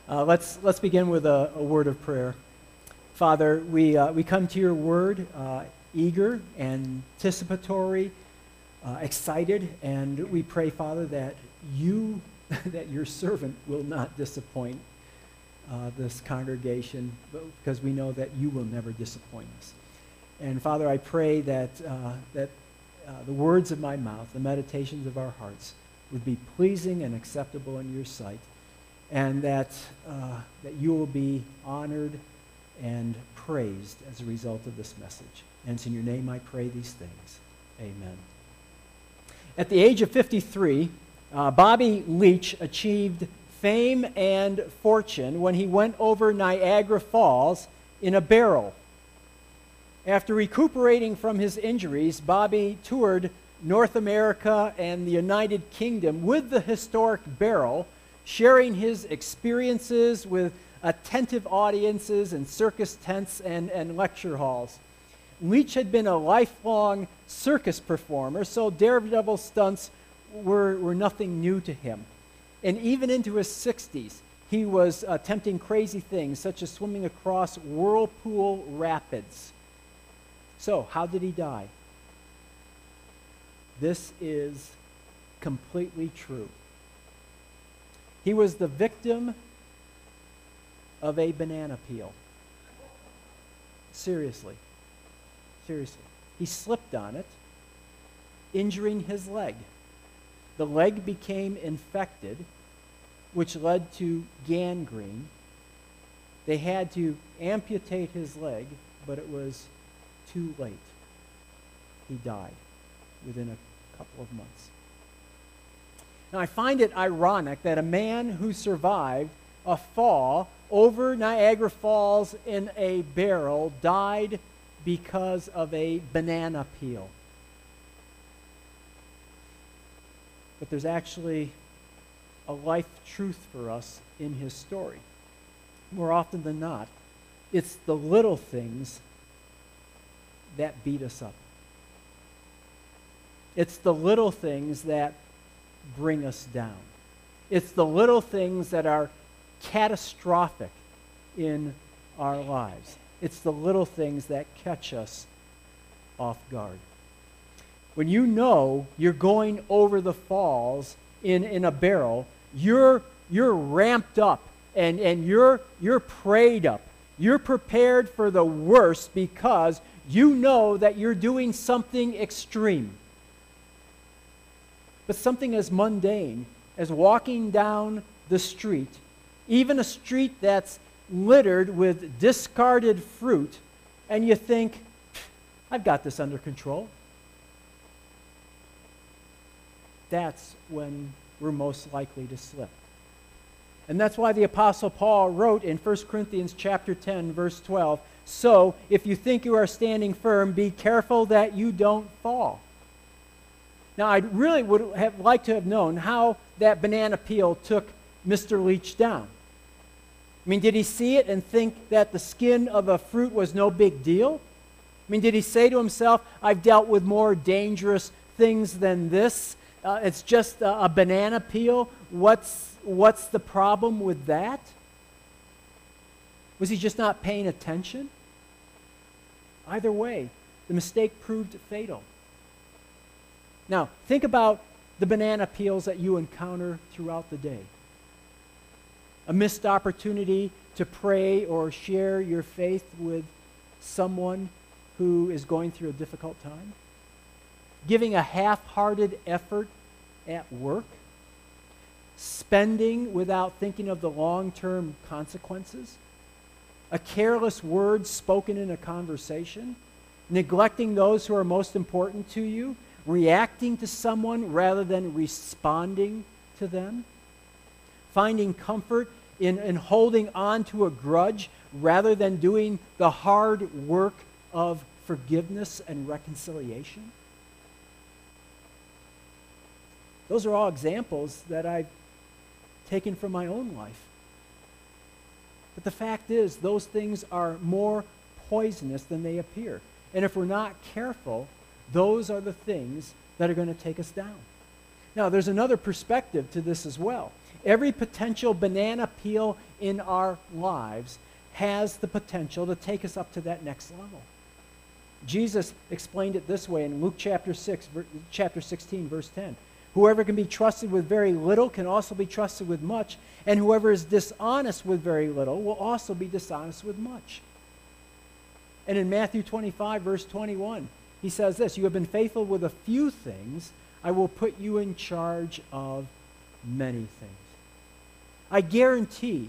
Let's begin with a word of prayer. Father, we come to your word eager, anticipatory, excited, and we pray, Father, that that your servant will not disappoint this congregation, because we know that you will never disappoint us. And Father, I pray that the words of my mouth, the meditations of our hearts, would be pleasing and acceptable in your sight, and that you will be honored and praised as a result of this message. And it's in your name I pray these things. Amen. At the age of 53, Bobby Leach achieved fame and fortune when he went over Niagara Falls in a barrel. After recuperating from his injuries, Bobby toured North America and the United Kingdom with the historic barrel, sharing his experiences with attentive audiences in circus tents and lecture halls. Leach had been a lifelong circus performer, so daredevil stunts were nothing new to him. And even into his 60s, he was attempting crazy things, such as swimming across whirlpool rapids. So, how did he die? This is completely true. He was the victim of a banana peel. Seriously. He slipped on it, injuring his leg. The leg became infected, which led to gangrene. They had to amputate his leg, but it was too late. He died within a couple of months. Now, I find it ironic that a man who survived a fall over Niagara Falls in a barrel died because of a banana peel. But there's actually a life truth for us in his story. More often than not, it's the little things that beat us up. It's the little things that bring us down. It's the little things that are catastrophic in our lives. It's the little things that catch us off guard. When you know you're going over the falls in a barrel, you're ramped up and you're prayed up. You're prepared for the worst because you know that you're doing something extreme. But something as mundane as walking down the street, even a street that's littered with discarded fruit, and you think, I've got this under control. That's when we're most likely to slip. And that's why the Apostle Paul wrote in 1 Corinthians chapter 10, verse 12, "So, if you think you are standing firm, be careful that you don't fall." Now, I really would have liked to have known how that banana peel took Mr. Leach down. I mean, did he see it and think that the skin of a fruit was no big deal? I mean, did he say to himself, I've dealt with more dangerous things than this? It's just a banana peel. What's the problem with that? Was he just not paying attention? Either way, the mistake proved fatal. Now, think about the banana peels that you encounter throughout the day. A missed opportunity to pray or share your faith with someone who is going through a difficult time. Giving a half-hearted effort at work. Spending without thinking of the long-term consequences. A careless word spoken in a conversation. Neglecting those who are most important to you. Reacting to someone rather than responding to them. Finding comfort in holding on to a grudge rather than doing the hard work of forgiveness and reconciliation. Those are all examples that I've taken from my own life. But the fact is, those things are more poisonous than they appear. And if we're not careful, those are the things that are going to take us down. Now, there's another perspective to this as well. Every potential banana peel in our lives has the potential to take us up to that next level. Jesus explained it this way in Luke chapter 16, verse 10. Whoever can be trusted with very little can also be trusted with much, and whoever is dishonest with very little will also be dishonest with much. And in Matthew 25, verse 21, he says this, you have been faithful with a few things, I will put you in charge of many things. I guarantee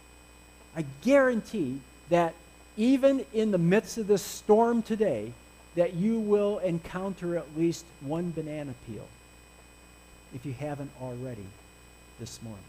that even in the midst of this storm today, that you will encounter at least one banana peel, if you haven't already this morning.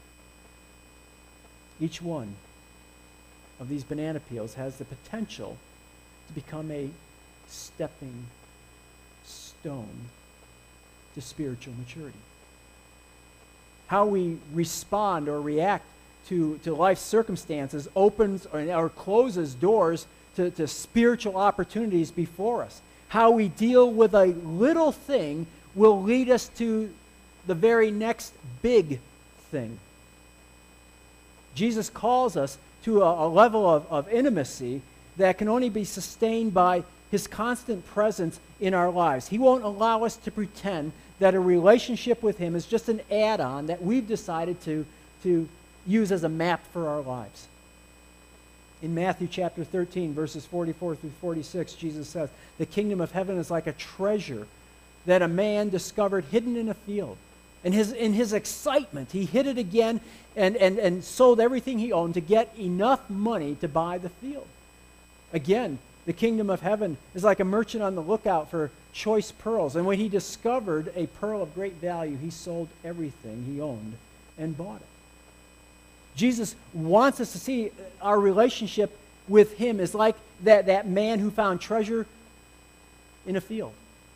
Each one of these banana peels has the potential to become a stepping stone to spiritual maturity. How we respond or react to life's circumstances opens or closes doors to spiritual opportunities before us. How we deal with a little thing will lead us to the very next big thing. Jesus calls us to a level of intimacy that can only be sustained by his constant presence in our lives. He won't allow us to pretend that a relationship with him is just an add-on that we've decided to use as a map for our lives. In Matthew chapter 13, verses 44 through 46, Jesus says, the kingdom of heaven is like a treasure that a man discovered hidden in a field. And in his excitement, he hid it again and sold everything he owned to get enough money to buy the field. Again, the kingdom of heaven is like a merchant on the lookout for choice pearls. And when he discovered a pearl of great value, he sold everything he owned and bought it. Jesus wants us to see our relationship with him is like that man who found treasure in a field.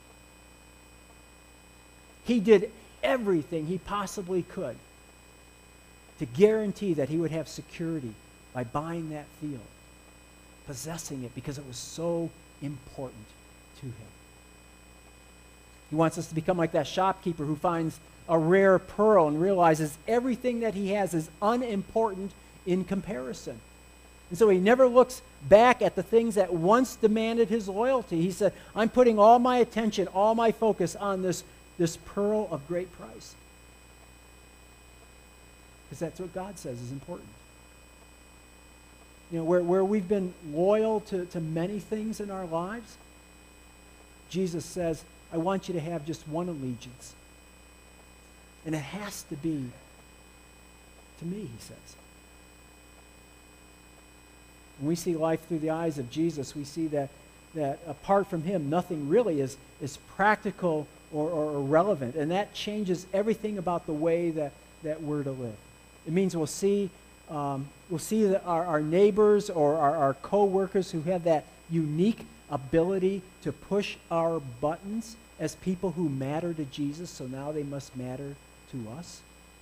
He did everything he possibly could to guarantee that he would have security by buying that field, possessing it because it was so important to him. He wants us to become like that shopkeeper who finds a rare pearl and realizes everything that he has is unimportant in comparison. And so he never looks back at the things that once demanded his loyalty. He said, I'm putting all my attention, all my focus on this pearl of great price. Because that's what God says is important. You know, where we've been loyal to many things in our lives, Jesus says, I want you to have just one allegiance. And it has to be to me, he says. When we see life through the eyes of Jesus, we see that apart from him, nothing really is practical or relevant. And that changes everything about the way that we're to live. It means we'll see that our neighbors or our co-workers who have that unique ability to push our buttons as people who matter to Jesus, so now they must matter to us.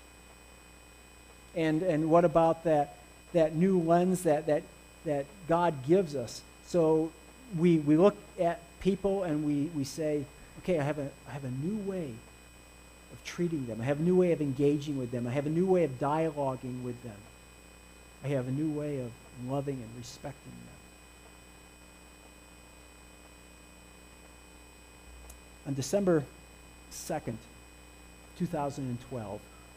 And what about that new lens that God gives us? So we look at people and we say, okay, I have a new way of treating them. I have a new way of engaging with them. I have a new way of dialoguing with them. I have a new way of loving and respecting them. On December 2nd, 2012,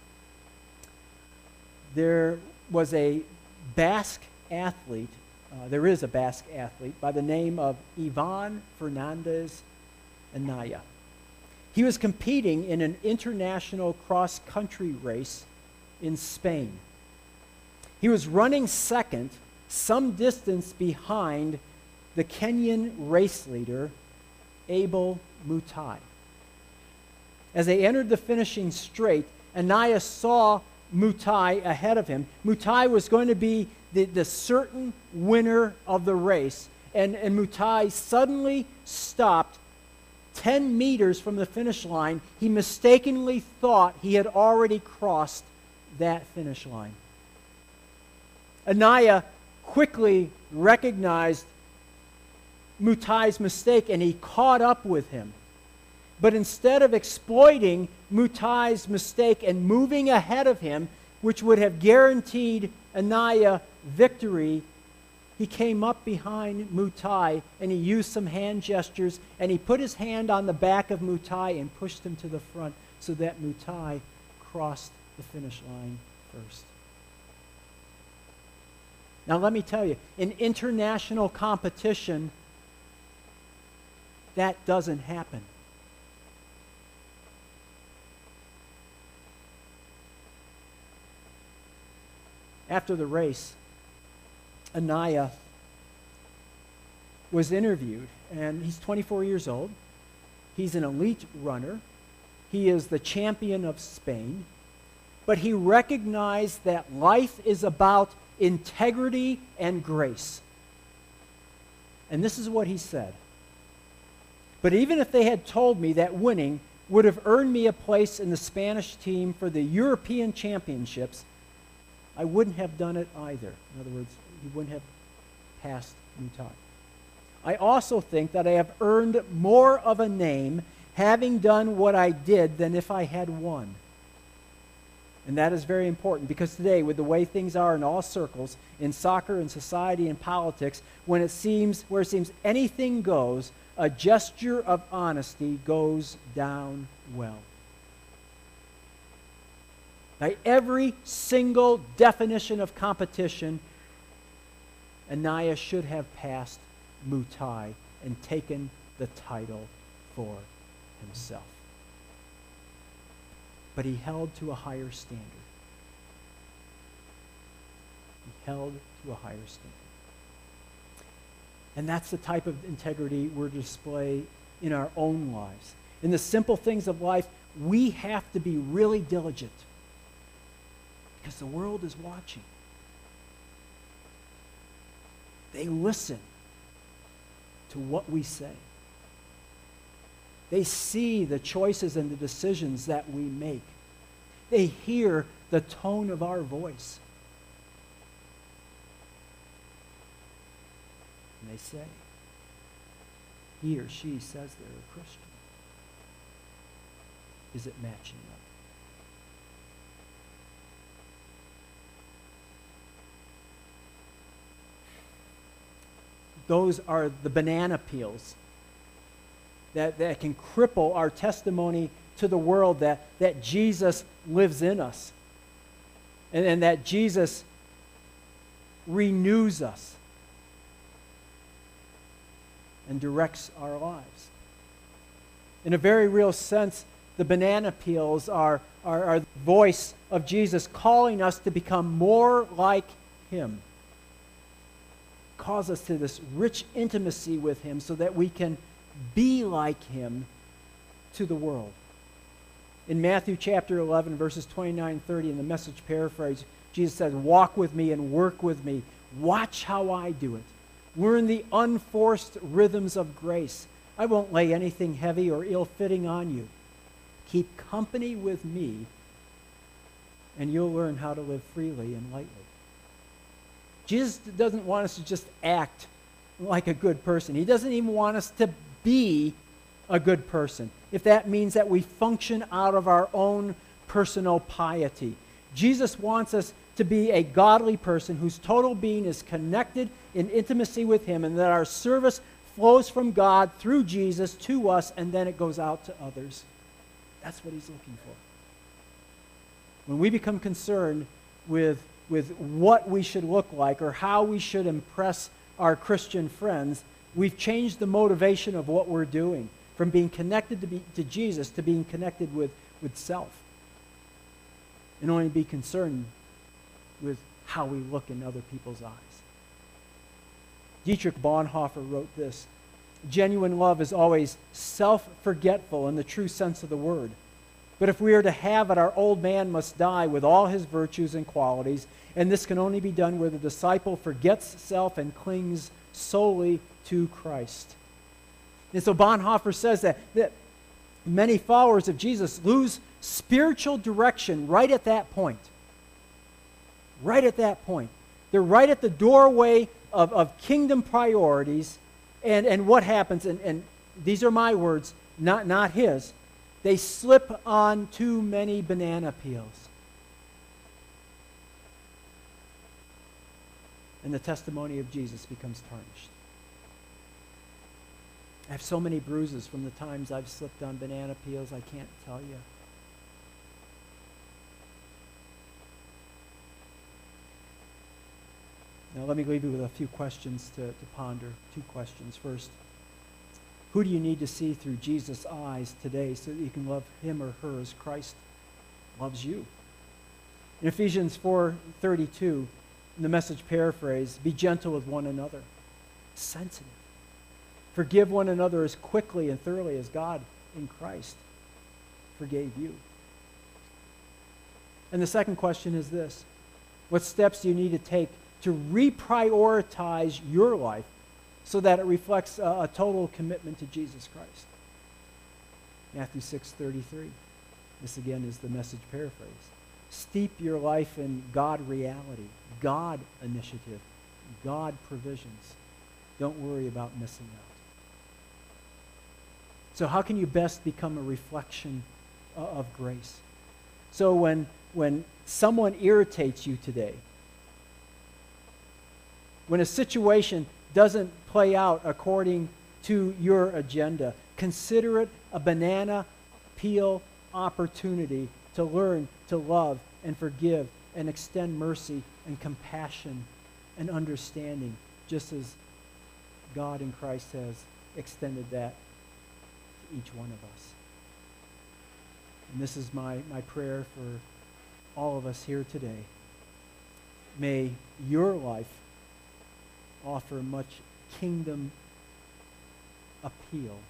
there was a Basque athlete, there is a Basque athlete by the name of Ivan Fernandez Anaya. He was competing in an international cross-country race in Spain. He was running second, some distance behind the Kenyan race leader, Abel Mutai. As they entered the finishing straight, Anaya saw Mutai ahead of him. Mutai was going to be the certain winner of the race, and Mutai suddenly stopped 10 meters from the finish line. He mistakenly thought he had already crossed that finish line. Anaya quickly recognized Mutai's mistake, and he caught up with him. But instead of exploiting Muttai's mistake and moving ahead of him, which would have guaranteed Anaiah victory, he came up behind Muttai and he used some hand gestures and he put his hand on the back of Muttai and pushed him to the front so that Muttai crossed the finish line first. Now let me tell you, in international competition, that doesn't happen. After the race, Anaiah was interviewed, and he's 24 years old. He's an elite runner. He is the champion of Spain. But he recognized that life is about integrity and grace. And this is what he said. But even if they had told me that winning would have earned me a place in the Spanish team for the European Championships, I wouldn't have done it either. In other words, he wouldn't have passed Muttai. I also think that I have earned more of a name having done what I did than if I had won. And that is very important because today, with the way things are in all circles, in soccer, in society, in politics, where it seems anything goes, a gesture of honesty goes down well. By every single definition of competition, Anaiah should have passed Muttai and taken the title for himself. But he held to a higher standard. He held to a higher standard. And that's the type of integrity we're to display in our own lives. In the simple things of life, we have to be really diligent because the world is watching. They listen to what we say. They see the choices and the decisions that we make. They hear the tone of our voice. And they say, he or she says they're a Christian. Is it matching up? Those are the banana peels that can cripple our testimony to the world that Jesus lives in us and that Jesus renews us and directs our lives. In a very real sense, the banana peels are the voice of Jesus calling us to become more like him. Calls us to this rich intimacy with him so that we can be like him to the world. In Matthew chapter 11, verses 29 and 30, in the Message paraphrase, Jesus says, walk with me and work with me. Watch how I do it. Learn the unforced rhythms of grace. I won't lay anything heavy or ill-fitting on you. Keep company with me, and you'll learn how to live freely and lightly. Jesus doesn't want us to just act like a good person. He doesn't even want us to be a good person, if that means that we function out of our own personal piety. Jesus wants us to be a godly person whose total being is connected in intimacy with him, and that our service flows from God through Jesus to us, and then it goes out to others. That's what he's looking for. When we become concerned with what we should look like or how we should impress our Christian friends, we've changed the motivation of what we're doing from being connected to Jesus to being connected with self. And only be concerned with how we look in other people's eyes. Dietrich Bonhoeffer wrote this: genuine love is always self-forgetful in the true sense of the word. But if we are to have it, our old man must die with all his virtues and qualities, and this can only be done where the disciple forgets self and clings solely to Christ. And so Bonhoeffer says that many followers of Jesus lose spiritual direction right at that point. Right at that point. They're right at the doorway of kingdom priorities, and what happens, and these are my words, not his. they slip on too many banana peels. And the testimony of Jesus becomes tarnished. I have so many bruises from the times I've slipped on banana peels, I can't tell you. Now let me leave you with a few questions to ponder. 2 questions. First, who do you need to see through Jesus' eyes today so that you can love him or her as Christ loves you? In Ephesians 4:32, in the Message paraphrase, be gentle with one another, sensitive. Forgive one another as quickly and thoroughly as God in Christ forgave you. And the second question is this: what steps do you need to take to reprioritize your life so that it reflects a total commitment to Jesus Christ? Matthew 6:33. This again is the Message paraphrase. Steep your life in God reality, God initiative, God provisions. Don't worry about missing out. So how can you best become a reflection of grace? So when someone irritates you today, when a situation doesn't play out according to your agenda, consider it a banana peel opportunity to learn to love and forgive and extend mercy and compassion and understanding, just as God in Christ has extended that to each one of us. And this is my prayer for all of us here today. May your life offer much kingdom appeal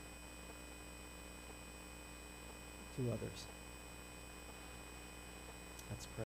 to others. Let's pray.